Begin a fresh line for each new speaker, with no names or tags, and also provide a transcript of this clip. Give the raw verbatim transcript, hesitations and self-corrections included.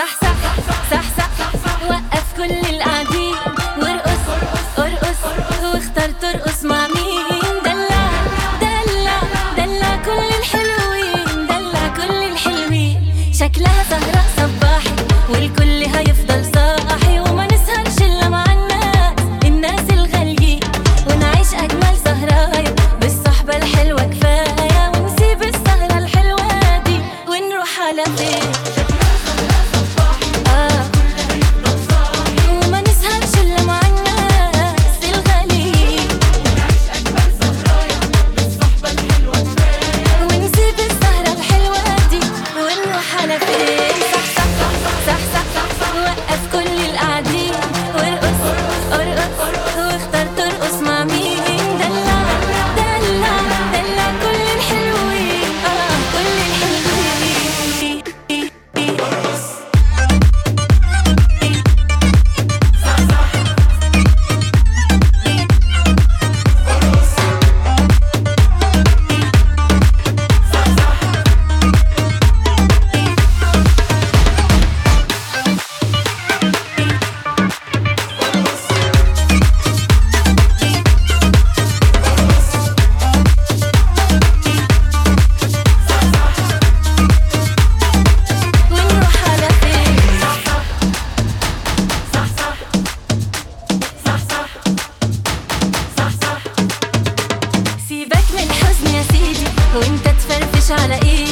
صح صح صح صح وقف كل القاعدين وارقص ارقص واختار ترقص مع مين. دلع دلع دلع كل الحلوين، دلع كل الحلوين. شكلها سهرة صباحي والكل هيفضل صاحي، وما نسهرش الا مع الناس الناس الغاليين، ونعيش اجمل سهرايا بالصحبة الحلوة كفاية، ونسيب السهرة الحلوة دي ونروح على فين. وانت تفرفش على ايه